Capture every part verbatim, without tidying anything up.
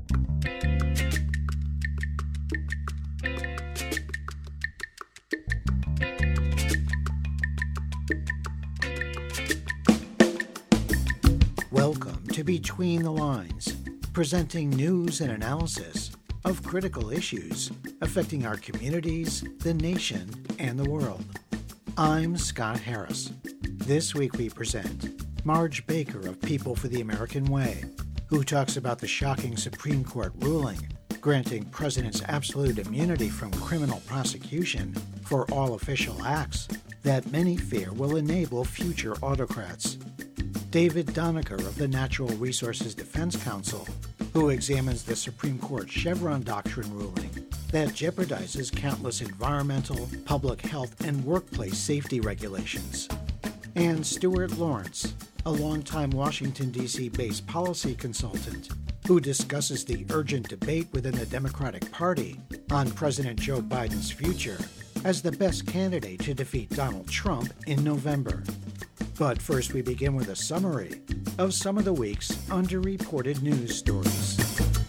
Welcome to Between the Lines, presenting news and analysis of critical issues affecting our communities, the nation, and the world. I'm Scott Harris. This week we present Marge Baker of People for the American Way, who talks about the shocking Supreme Court ruling granting presidents absolute immunity from criminal prosecution for all official acts that many fear will enable future autocrats. David Doniker of the Natural Resources Defense Council, who examines the Supreme Court Chevron doctrine ruling that jeopardizes countless environmental, public health, and workplace safety regulations. And Stuart Lawrence, a longtime Washington, D C-based policy consultant, who discusses the urgent debate within the Democratic Party on President Joe Biden's future as the best candidate to defeat Donald Trump in November. But first, we begin with a summary of some of the week's underreported news stories.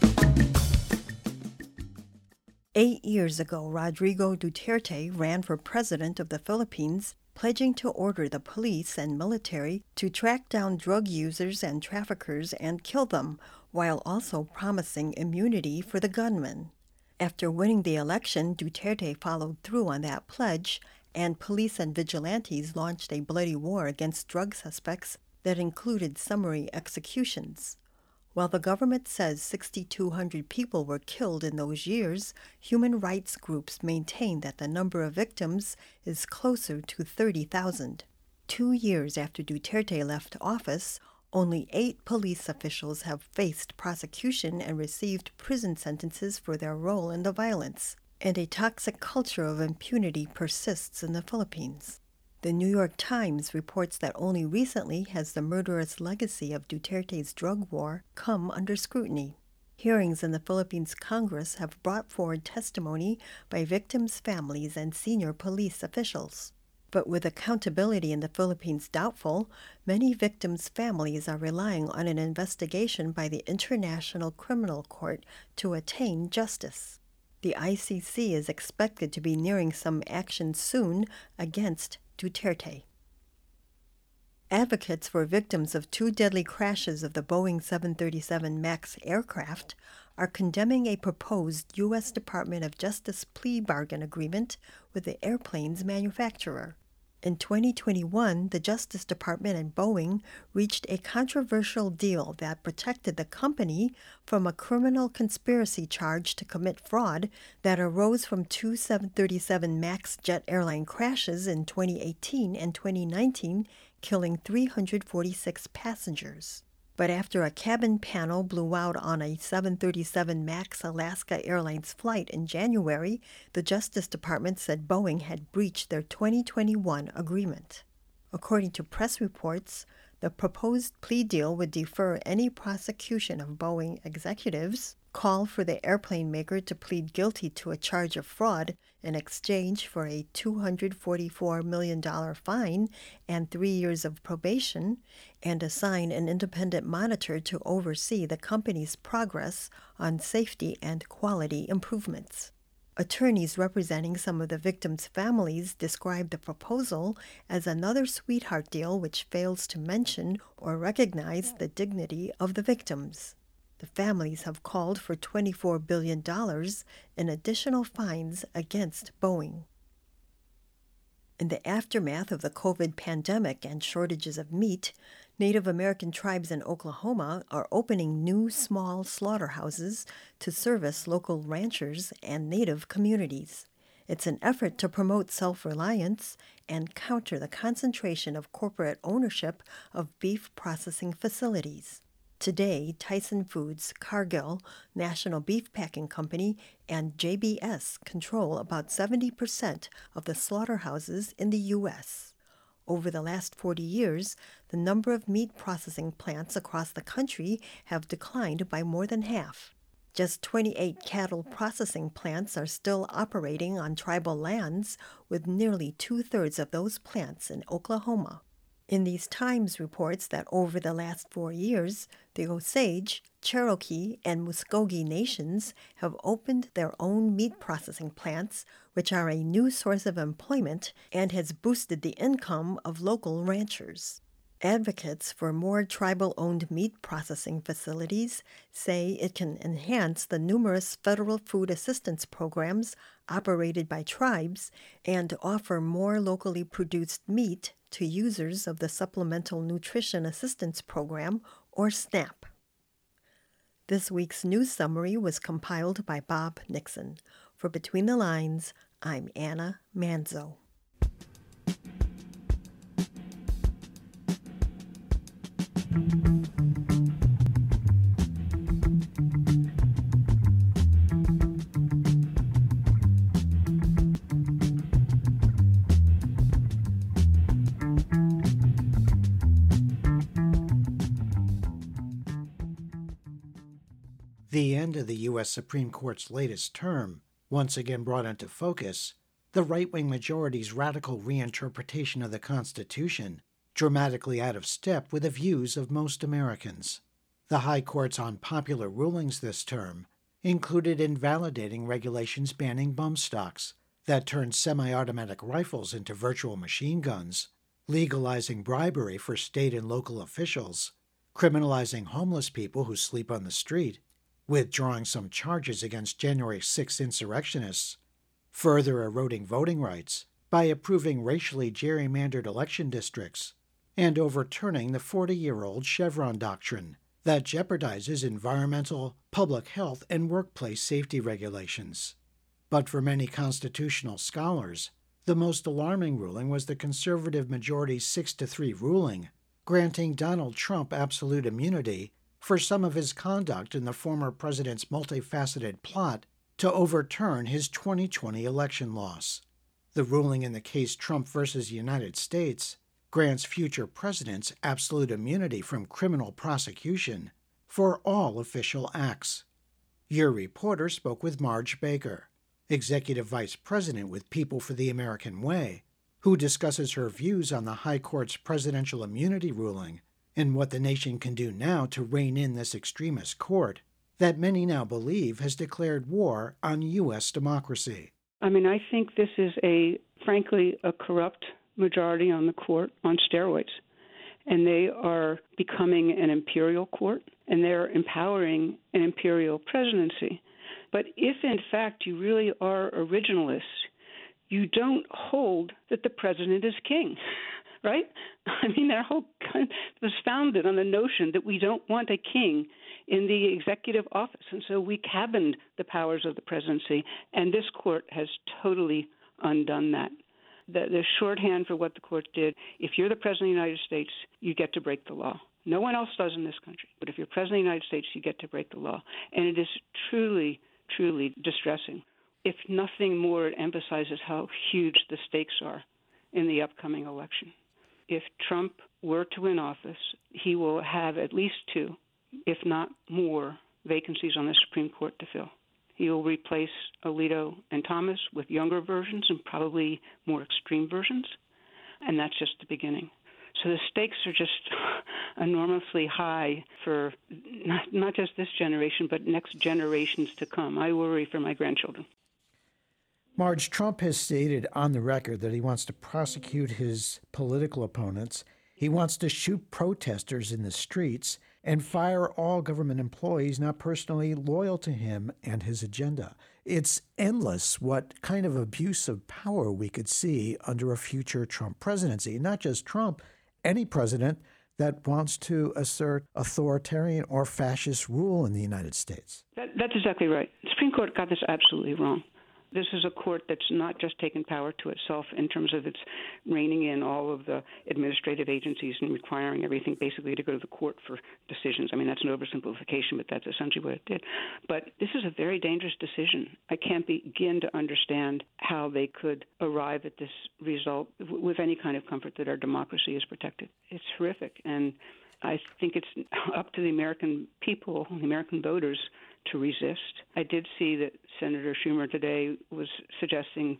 Eight years ago, Rodrigo Duterte ran for president of the Philippines, pledging to order the police and military to track down drug users and traffickers and kill them, while also promising immunity for the gunmen. After winning the election, Duterte followed through on that pledge, and police and vigilantes launched a bloody war against drug suspects that included summary executions. While the government says six thousand two hundred people were killed in those years, human rights groups maintain that the number of victims is closer to thirty thousand. Two years after Duterte left office, only eight police officials have faced prosecution and received prison sentences for their role in the violence, and a toxic culture of impunity persists in the Philippines. The New York Times reports that only recently has the murderous legacy of Duterte's drug war come under scrutiny. Hearings in the Philippines Congress have brought forward testimony by victims' families and senior police officials. But with accountability in the Philippines doubtful, many victims' families are relying on an investigation by the International Criminal Court to attain justice. The I C C is expected to be nearing some action soon against Duterte. Advocates for victims of two deadly crashes of the Boeing seven thirty-seven MAX aircraft are condemning a proposed U S Department of Justice plea bargain agreement with the airplane's manufacturer. In twenty twenty-one, the Justice Department and Boeing reached a controversial deal that protected the company from a criminal conspiracy charge to commit fraud that arose from two seven thirty-seven MAX jet airline crashes in twenty eighteen and twenty nineteen, killing three hundred forty-six passengers. But after a cabin panel blew out on a seven thirty-seven MAX Alaska Airlines flight in January, the Justice Department said Boeing had breached their twenty twenty-one agreement. According to press reports, the proposed plea deal would defer any prosecution of Boeing executives, call for the airplane maker to plead guilty to a charge of fraud in exchange for a two hundred forty-four million dollars fine and three years of probation, and assign an independent monitor to oversee the company's progress on safety and quality improvements. Attorneys representing some of the victims' families described the proposal as another sweetheart deal which fails to mention or recognize the dignity of the victims. The families have called for twenty-four billion dollars in additional fines against Boeing. In the aftermath of the COVID pandemic and shortages of meat, Native American tribes in Oklahoma are opening new small slaughterhouses to service local ranchers and Native communities. It's an effort to promote self-reliance and counter the concentration of corporate ownership of beef processing facilities. Today, Tyson Foods, Cargill, National Beef Packing Company, and J B S control about seventy percent of the slaughterhouses in the U S. Over the last forty years, the number of meat processing plants across the country have declined by more than half. Just twenty-eight cattle processing plants are still operating on tribal lands, with nearly two-thirds of those plants in Oklahoma. In these Times reports that over the last four years, the Osage, Cherokee and Muskogee nations have opened their own meat processing plants, which are a new source of employment and has boosted the income of local ranchers. Advocates for more tribal-owned meat processing facilities say it can enhance the numerous federal food assistance programs operated by tribes and offer more locally produced meat to users of the Supplemental Nutrition Assistance Program, or SNAP. This week's news summary was compiled by Bob Nixon. For Between the Lines, I'm Anna Manzo. The end of the U S Supreme Court's latest term once again brought into focus the right-wing majority's radical reinterpretation of the Constitution, dramatically out of step with the views of most Americans. The High Court's unpopular rulings this term included invalidating regulations banning bump stocks that turned semi-automatic rifles into virtual machine guns, legalizing bribery for state and local officials, criminalizing homeless people who sleep on the street, withdrawing some charges against January sixth insurrectionists, further eroding voting rights by approving racially gerrymandered election districts, and overturning the forty-year-old Chevron doctrine that jeopardizes environmental, public health, and workplace safety regulations. But for many constitutional scholars, the most alarming ruling was the conservative majority's six to three ruling, granting Donald Trump absolute immunity for some of his conduct in the former president's multifaceted plot to overturn his twenty twenty election loss. The ruling in the case Trump versus United States grants future presidents absolute immunity from criminal prosecution for all official acts. Your reporter spoke with Marge Baker, Executive Vice President with People for the American Way, who discusses her views on the High Court's presidential immunity ruling and what the nation can do now to rein in this extremist court that many now believe has declared war on U S democracy. I mean, I think this is a, frankly, a corrupt majority on the court on steroids. And they are becoming an imperial court, and they're empowering an imperial presidency. But if, in fact, you really are originalists, you don't hold that the president is king, right? I mean, their whole country was founded on the notion that we don't want a king in the executive office. And so we cabined the powers of the presidency, and this court has totally undone that. The, the shorthand for what the court did, if you're the president of the United States, you get to break the law. No one else does in this country. But if you're president of the United States, you get to break the law. And it is truly, truly distressing. If nothing more, it emphasizes how huge the stakes are in the upcoming election. If Trump were to win office, he will have at least two, if not more, vacancies on the Supreme Court to fill. He will replace Alito and Thomas with younger versions and probably more extreme versions, and that's just the beginning. So the stakes are just enormously high for not, not just this generation, but next generations to come. I worry for my grandchildren. Marge, Trump has stated on the record that he wants to prosecute his political opponents. He wants to shoot protesters in the streets and fire all government employees not personally loyal to him and his agenda. It's endless what kind of abuse of power we could see under a future Trump presidency. Not just Trump, any president that wants to assert authoritarian or fascist rule in the United States. That, that's exactly right. The Supreme Court got this absolutely wrong. This is a court that's not just taken power to itself in terms of its reining in all of the administrative agencies and requiring everything basically to go to the court for decisions. I mean, that's an oversimplification, but that's essentially what it did. But this is a very dangerous decision. I can't begin to understand how they could arrive at this result with any kind of comfort that our democracy is protected. It's horrific. And I think it's up to the American people, the American voters, to resist. I did see that Senator Schumer today was suggesting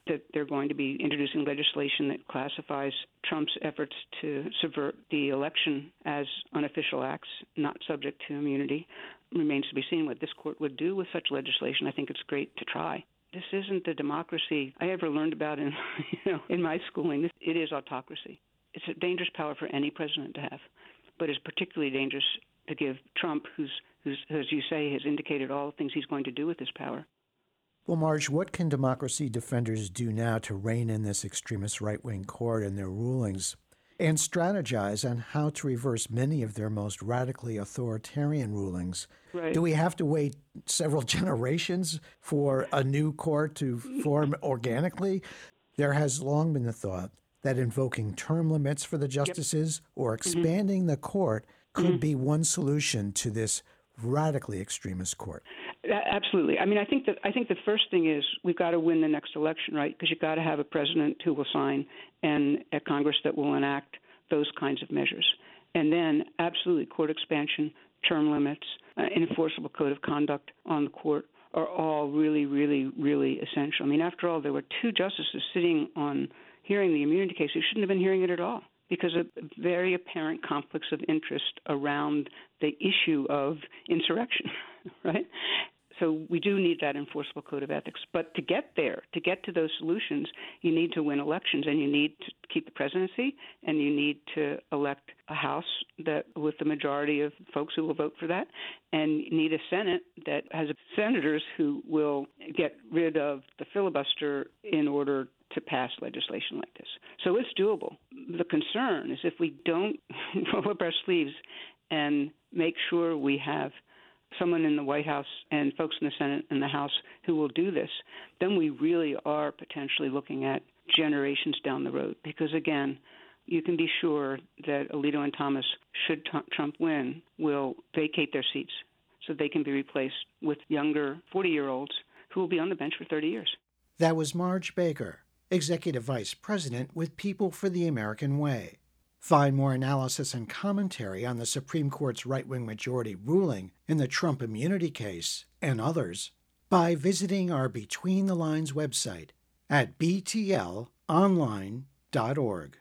that they're going to be introducing legislation that classifies Trump's efforts to subvert the election as unofficial acts, not subject to immunity. Remains to be seen what this court would do with such legislation. I think it's great to try. This isn't the democracy I ever learned about in, you know, in my schooling. It is autocracy. It's a dangerous power for any president to have, but it's particularly dangerous to give Trump, who's, who's, as you say, has indicated all the things he's going to do with this power. Well, Marge, what can democracy defenders do now to rein in this extremist right-wing court and their rulings and strategize on how to reverse many of their most radically authoritarian rulings? Right. Do we have to wait several generations for a new court to form organically? There has long been the thought that invoking term limits for the justices yep. or expanding mm-hmm. the court could mm-hmm. be one solution to this radically extremist court. Absolutely. I mean, I think that I think the first thing is we've got to win the next election, right? Because you've got to have a president who will sign and a Congress that will enact those kinds of measures. And then, absolutely, court expansion, term limits, uh, an enforceable code of conduct on the court are all really, really, really essential. I mean, after all, there were two justices sitting on hearing the immunity case who shouldn't have been hearing it at all, because of very apparent conflicts of interest around the issue of insurrection, right? So we do need that enforceable code of ethics. But to get there, to get to those solutions, you need to win elections, and you need to keep the presidency, and you need to elect a House that with the majority of folks who will vote for that, and you need a Senate that has senators who will get rid of the filibuster in order to pass legislation like this. So it's doable. The concern is if we don't roll up our sleeves and make sure we have someone in the White House and folks in the Senate and the House who will do this, then we really are potentially looking at generations down the road. Because, again, you can be sure that Alito and Thomas, should t- Trump win, will vacate their seats so they can be replaced with younger forty-year-olds who will be on the bench for thirty years. That was Marge Baker, Executive Vice President with People for the American Way. Find more analysis and commentary on the Supreme Court's right-wing majority ruling in the Trump immunity case and others by visiting our Between the Lines website at b t l online dot org.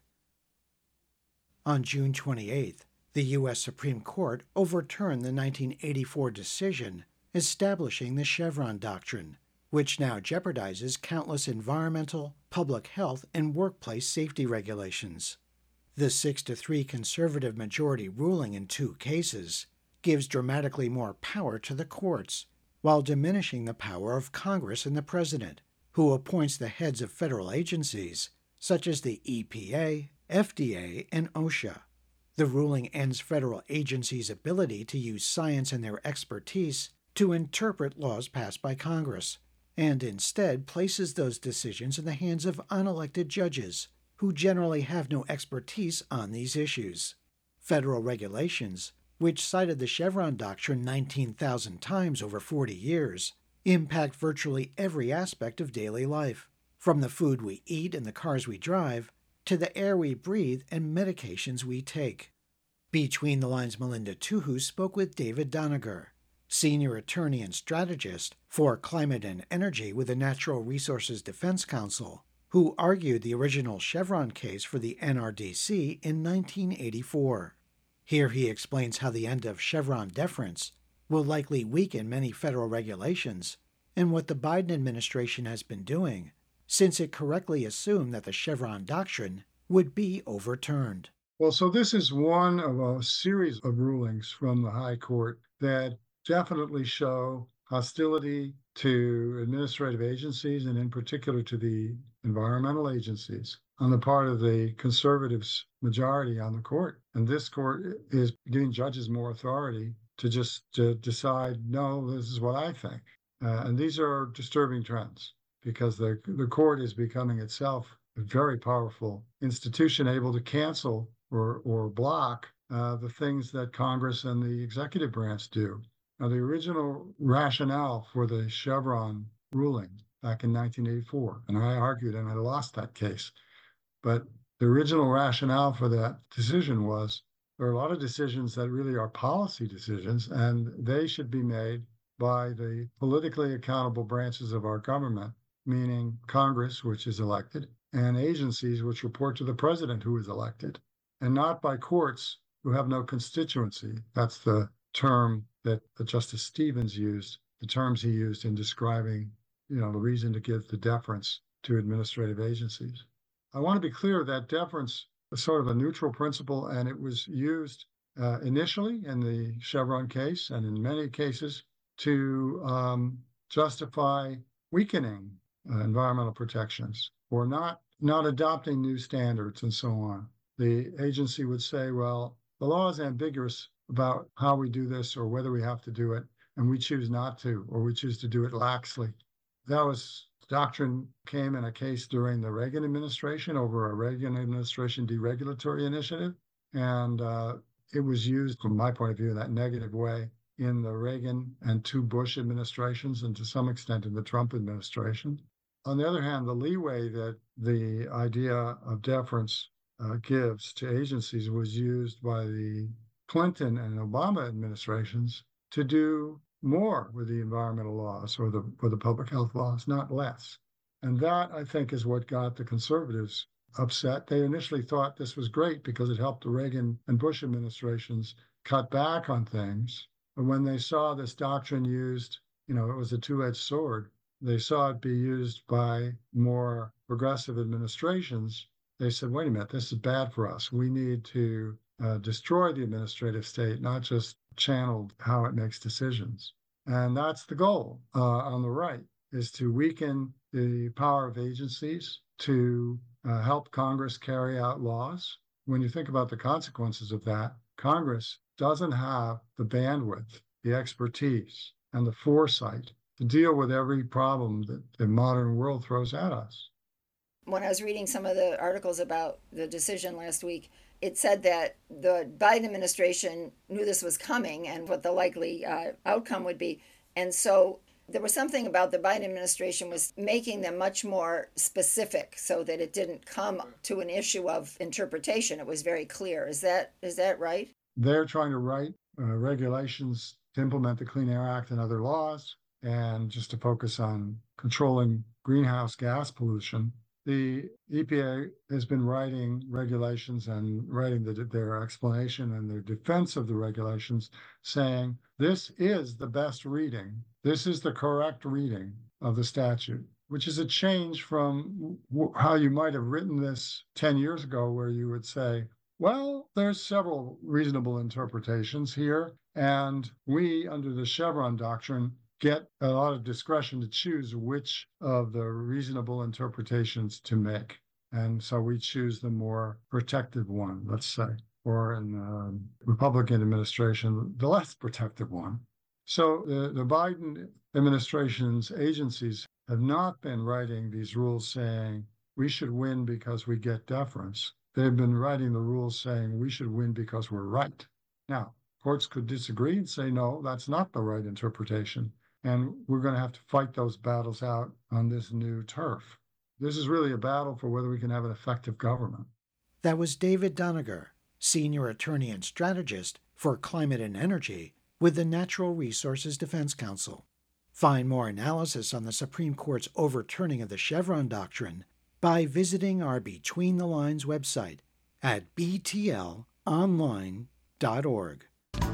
On June twenty-eighth, the U S Supreme Court overturned the nineteen eighty-four decision establishing the Chevron doctrine, which now jeopardizes countless environmental, public health, and workplace safety regulations. The six to three conservative majority ruling in two cases gives dramatically more power to the courts, while diminishing the power of Congress and the President, who appoints the heads of federal agencies, such as the E P A, F D A, and OSHA. The ruling ends federal agencies' ability to use science and their expertise to interpret laws passed by Congress, and instead places those decisions in the hands of unelected judges, who generally have no expertise on these issues. Federal regulations, which cited the Chevron doctrine nineteen thousand times over forty years, impact virtually every aspect of daily life, from the food we eat and the cars we drive, to the air we breathe and medications we take. Between the Lines' Melinda Tuhu spoke with David Doniger, senior attorney and strategist for climate and energy with the Natural Resources Defense Council, who argued the original Chevron case for the N R D C in nineteen eighty-four. Here he explains how the end of Chevron deference will likely weaken many federal regulations and what the Biden administration has been doing, since it correctly assumed that the Chevron doctrine would be overturned. Well, so this is one of a series of rulings from the High Court that definitely show hostility to administrative agencies, and in particular to the environmental agencies, on the part of the conservatives' majority on the court. And this court is giving judges more authority to just to decide, no, this is what I think. Uh, and these are disturbing trends, because the, the court is becoming itself a very powerful institution, able to cancel or, or block uh, the things that Congress and the executive branch do. Now, the original rationale for the Chevron ruling back in nineteen eighty-four, and I argued and I lost that case, but the original rationale for that decision was there are a lot of decisions that really are policy decisions, and they should be made by the politically accountable branches of our government meaning Congress, which is elected, and agencies which report to the president, who is elected, and not by courts who have no constituency. That's the term that, that Justice Stevens used, the terms he used in describing, you know, the reason to give the deference to administrative agencies. I want to be clear that deference is sort of a neutral principle, and it was used uh, initially in the Chevron case and in many cases to um, justify weakening uh, environmental protections or not not adopting new standards and so on. The agency would say, well, the law is ambiguous about how we do this or whether we have to do it, and we choose not to, or we choose to do it laxly. That was doctrine came in a case during the Reagan administration over a Reagan administration deregulatory initiative, and uh, it was used, from my point of view, in that negative way in the Reagan and two Bush administrations, and to some extent in the Trump administration. On the other hand, the leeway that the idea of deference uh, gives to agencies was used by the Clinton and Obama administrations to do more with the environmental laws or the, or the public health laws, not less. And that, I think, is what got the conservatives upset. They initially thought this was great because it helped the Reagan and Bush administrations cut back on things. But when they saw this doctrine used, you know, it was a two-edged sword. They saw it be used by more progressive administrations. They said, wait a minute, this is bad for us. We need to uh, destroy the administrative state, not just channel how it makes decisions. And that's the goal uh, on the right, is to weaken the power of agencies to uh, help Congress carry out laws. When you think about the consequences of that, Congress doesn't have the bandwidth, the expertise, and the foresight to deal with every problem that the modern world throws at us. When I was reading some of the articles about the decision last week, it said that the Biden administration knew this was coming and what the likely uh, outcome would be. And so there was something about the Biden administration was making them much more specific so that it didn't come to an issue of interpretation. It was very clear. Is that is that right? They're trying to write uh, regulations to implement the Clean Air Act and other laws, and just to focus on controlling greenhouse gas pollution. The E P A has been writing regulations and writing the, their explanation and their defense of the regulations, saying this is the best reading. This is the correct reading of the statute, which is a change from w- how you might have written this ten years ago, where you would say, well, there's several reasonable interpretations here, and we, under the Chevron doctrine, get a lot of discretion to choose which of the reasonable interpretations to make. And so we choose the more protective one, let's say, or in the Republican administration, the less protective one. So the, the Biden administration's agencies have not been writing these rules saying we should win because we get deference. They've been writing the rules saying we should win because we're right. Now, courts could disagree and say, no, that's not the right interpretation. And we're going to have to fight those battles out on this new turf. This is really a battle for whether we can have an effective government. That was David Doniger, Senior Attorney and Strategist for Climate and Energy with the Natural Resources Defense Council. Find more analysis on the Supreme Court's overturning of the Chevron doctrine by visiting our Between the Lines website at b t l online dot org.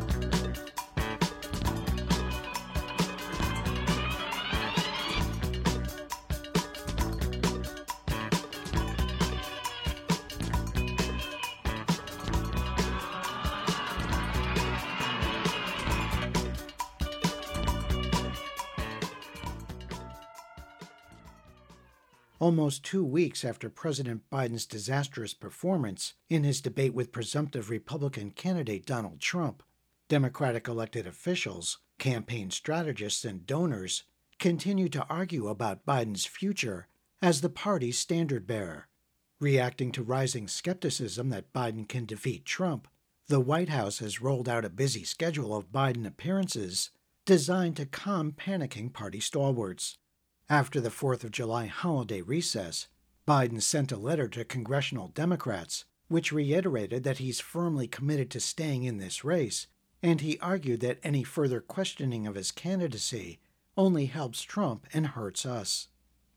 Almost two weeks after President Biden's disastrous performance in his debate with presumptive Republican candidate Donald Trump, Democratic elected officials, campaign strategists, and donors continue to argue about Biden's future as the party's standard-bearer. Reacting to rising skepticism that Biden can defeat Trump, the White House has rolled out a busy schedule of Biden appearances designed to calm panicking party stalwarts. After the fourth of July holiday recess, Biden sent a letter to congressional Democrats which reiterated that he's firmly committed to staying in this race, and he argued that any further questioning of his candidacy only helps Trump and hurts us.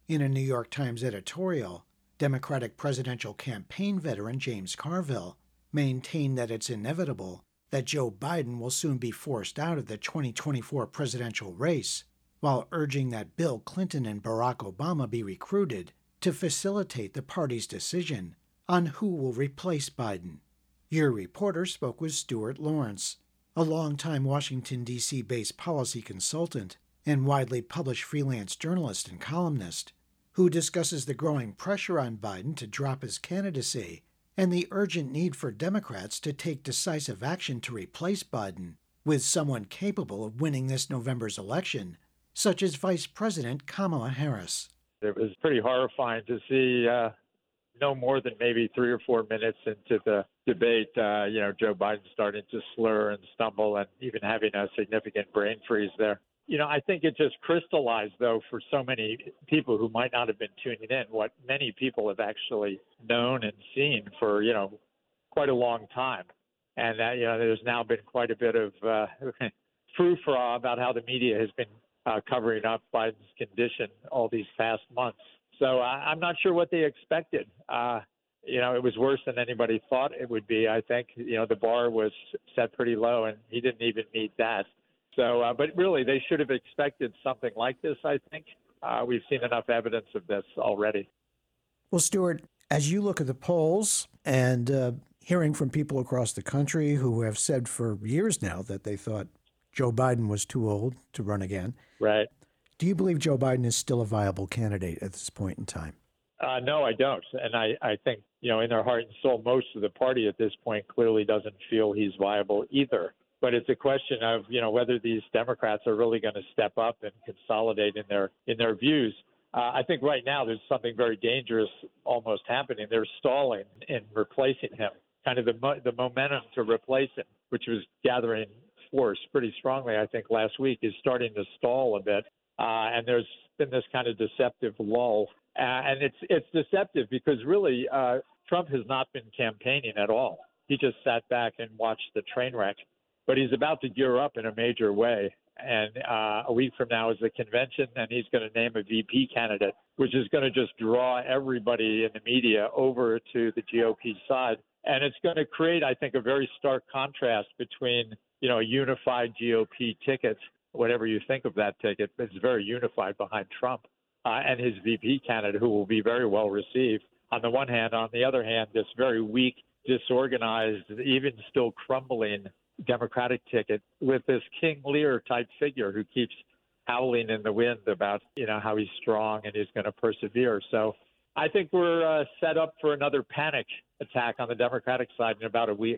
In a New York Times editorial, Democratic presidential campaign veteran James Carville maintained that it's inevitable that Joe Biden will soon be forced out of the twenty twenty-four presidential race, while urging that Bill Clinton and Barack Obama be recruited to facilitate the party's decision on who will replace Biden. Your reporter spoke with Stuart Lawrence, a longtime Washington, D C based policy consultant and widely published freelance journalist and columnist, who discusses the growing pressure on Biden to drop his candidacy and the urgent need for Democrats to take decisive action to replace Biden with someone capable of winning this November's election, such as Vice President Kamala Harris. It was pretty horrifying to see uh, no more than maybe three or four minutes into the debate, uh, you know, Joe Biden starting to slur and stumble and even having a significant brain freeze there. You know, I think it just crystallized, though, for so many people who might not have been tuning in, what many people have actually known and seen for, you know, quite a long time. And, uh, you know, there's now been quite a bit of uh, frou-frou about how the media has been uh, covering up Biden's condition all these past months. So uh, I'm not sure what they expected. Uh, you know, it was worse than anybody thought it would be, I think. You know, the bar was set pretty low, and he didn't even meet that. So, uh, but really, they should have expected something like this, I think. Uh, we've seen enough evidence of this already. Well, Stuart, as you look at the polls and uh, hearing from people across the country who have said for years now that they thought Joe Biden was too old to run again. Right. Do you believe Joe Biden is still a viable candidate at this point in time? Uh, no, I don't. And I, I think, you know, in their heart and soul, most of the party at this point clearly doesn't feel he's viable either. But it's a question of, you know, whether these Democrats are really going to step up and consolidate in their in their views. Uh, I think right now there's something very dangerous almost happening. They're stalling in replacing him. Kind of the mo- the momentum to replace him, which was gathering force pretty strongly, I think, last week, is starting to stall a bit. Uh, and there's been this kind of deceptive lull. Uh, and it's it's deceptive because really uh, Trump has not been campaigning at all. He just sat back and watched the train wreck. But he's about to gear up in a major way. And uh, a week from now is the convention, and he's going to name a V P candidate, which is going to just draw everybody in the media over to the G O P side. And it's going to create, I think, a very stark contrast between, you know, a unified G O P ticket, whatever you think of that ticket, but it's very unified behind Trump, uh, and his V P candidate, who will be very well received on the one hand. On the other hand, this very weak, disorganized, even still crumbling Democratic ticket with this King Lear type figure who keeps howling in the wind about, you know, how he's strong and he's going to persevere. So I think we're uh, set up for another panic attack on the Democratic side in about a week.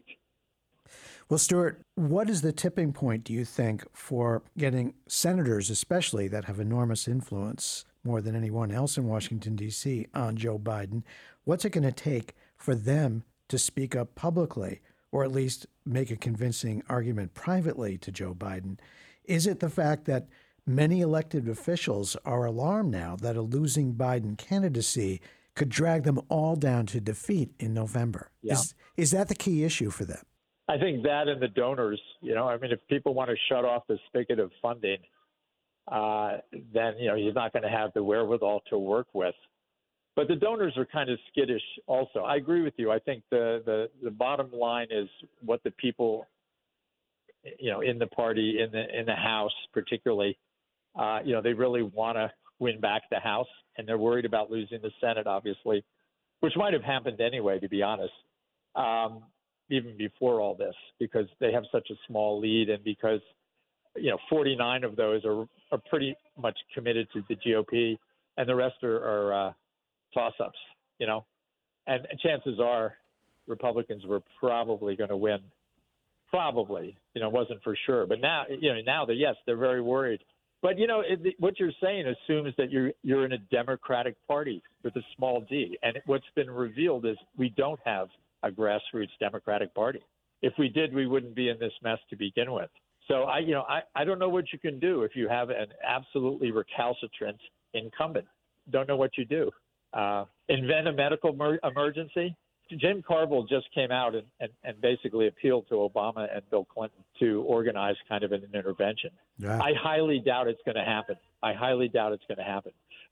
Well, Stuart, what is the tipping point, do you think, for getting senators, especially that have enormous influence more than anyone else in Washington, D C, on Joe Biden? What's it going to take for them to speak up publicly, or at least make a convincing argument privately to Joe Biden? Is it the fact that many elected officials are alarmed now that a losing Biden candidacy could drag them all down to defeat in November? Yeah. Is, is that the key issue for them? I think that and the donors, you know, I mean, if people want to shut off the spigot of funding, uh, then, you know, he's not going to have the wherewithal to work with. But the donors are kind of skittish also. I agree with you. I think the, the, the bottom line is what the people, you know, in the party, in the in the House particularly, uh, you know, they really want to win back the House, and they're worried about losing the Senate, obviously, which might have happened anyway, to be honest, um, even before all this, because they have such a small lead and because, you know, forty-nine of those are, are pretty much committed to the G O P, and the rest are, are uh, toss-ups, you know, and chances are Republicans were probably going to win. Probably, you know, wasn't for sure. But now, you know, now that, yes, they're very worried. But, you know, it, what you're saying assumes that you're you're in a Democratic Party with a small d. And what's been revealed is we don't have a grassroots Democratic Party. If we did, we wouldn't be in this mess to begin with. So, I, you know, I, I don't know what you can do if you have an absolutely recalcitrant incumbent. Don't know what you do. Uh, invent a medical mer- emergency. Jim Carville just came out and, and, and basically appealed to Obama and Bill Clinton to organize kind of an intervention. Yeah. I highly doubt it's going to happen. I highly doubt it's going to happen.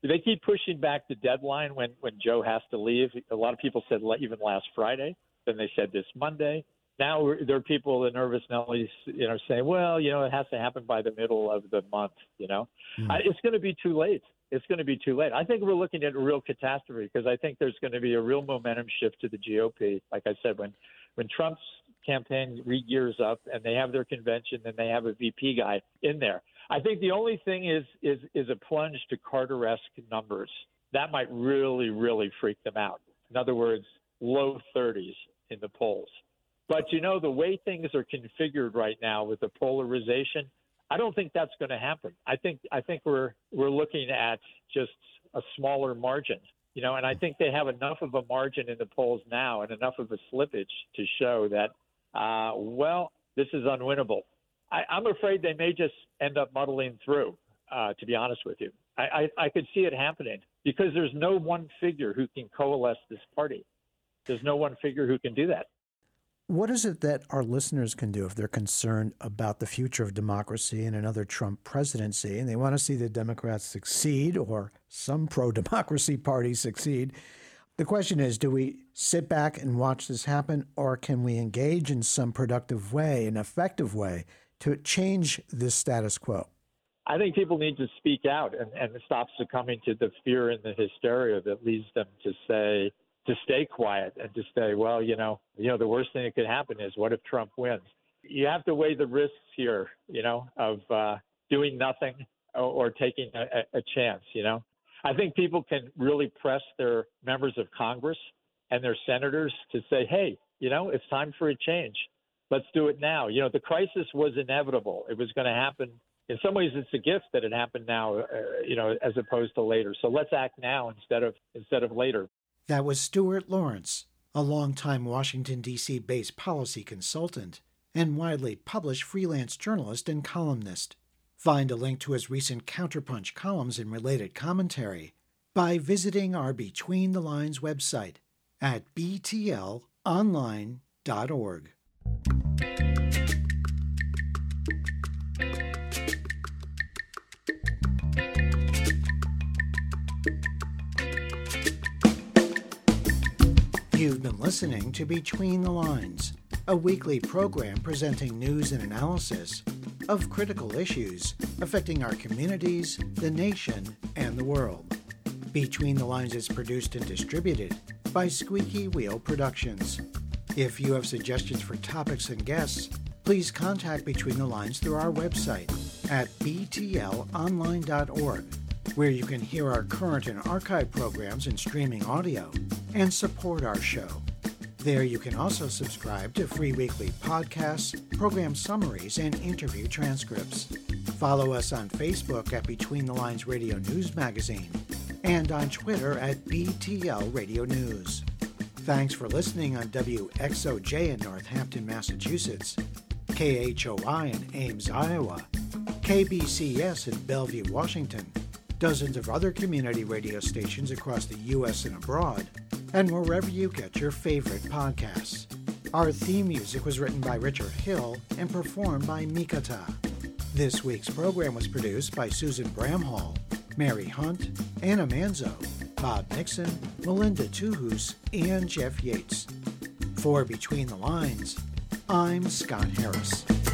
they keep pushing back the deadline when, when Joe has to leave. A lot of people said even last Friday. Then they said this Monday. Now we're, there are people, the nervous Nellies, you know, saying, well, you know, it has to happen by the middle of the month, you know. Mm. I, it's going to be too late. It's going to be too late. I think we're looking at a real catastrophe because I think there's going to be a real momentum shift to the G O P. Like I said, when, when Trump's campaign re-gears up and they have their convention and they have a V P guy in there. I think the only thing is is is a plunge to Carter-esque numbers. That might really, really freak them out. In other words, low thirties in the polls. But, you know, the way things are configured right now with the polarization, I don't think that's going to happen. I think I think we're we're looking at just a smaller margin, you know, and I think they have enough of a margin in the polls now and enough of a slippage to show that, uh, well, this is unwinnable. I, I'm afraid they may just end up muddling through, uh, to be honest with you. I, I, I could see it happening because there's no one figure who can coalesce this party. There's no one figure who can do that. What is it that our listeners can do if they're concerned about the future of democracy and another Trump presidency, and they want to see the Democrats succeed or some pro-democracy party succeed? The question is, do we sit back and watch this happen, or can we engage in some productive way, an effective way, to change this status quo? I think people need to speak out and, and stop succumbing to the fear and the hysteria that leads them to say, to stay quiet and to say, well, you know, you know, the worst thing that could happen is what if Trump wins? You have to weigh the risks here, you know, of uh, doing nothing or, or taking a, a chance, you know. I think people can really press their members of Congress and their senators to say, hey, you know, it's time for a change. Let's do it now. You know, the crisis was inevitable. It was going to happen. In some ways, it's a gift that it happened now, uh, you know, as opposed to later. So let's act now instead of instead of later. That was Stuart Lawrence, a longtime Washington, D C based policy consultant and widely published freelance journalist and columnist. Find a link to his recent Counterpunch columns and related commentary by visiting our Between the Lines website at b t l online dot org. You've been listening to Between the Lines, a weekly program presenting news and analysis of critical issues affecting our communities, the nation, and the world. Between the Lines is produced and distributed by Squeaky Wheel Productions. If you have suggestions for topics and guests, please contact Between the Lines through our website at b t l online dot org, where you can hear our current and archive programs in streaming audio and support our show. There you can also subscribe to free weekly podcasts, program summaries, and interview transcripts. Follow us on Facebook at Between the Lines Radio News Magazine and on Twitter at B T L Radio News. Thanks for listening on W X O J in Northampton, Massachusetts, K H O I in Ames, Iowa, K B C S in Bellevue, Washington, dozens of other community radio stations across the U S and abroad, and wherever you get your favorite podcasts. Our theme music was written by Richard Hill and performed by Mikata. This week's program was produced by Susan Bramhall, Mary Hunt, Anna Manzo, Bob Nixon, Melinda Tuhus, and Jeff Yates. For Between the Lines, I'm Scott Harris.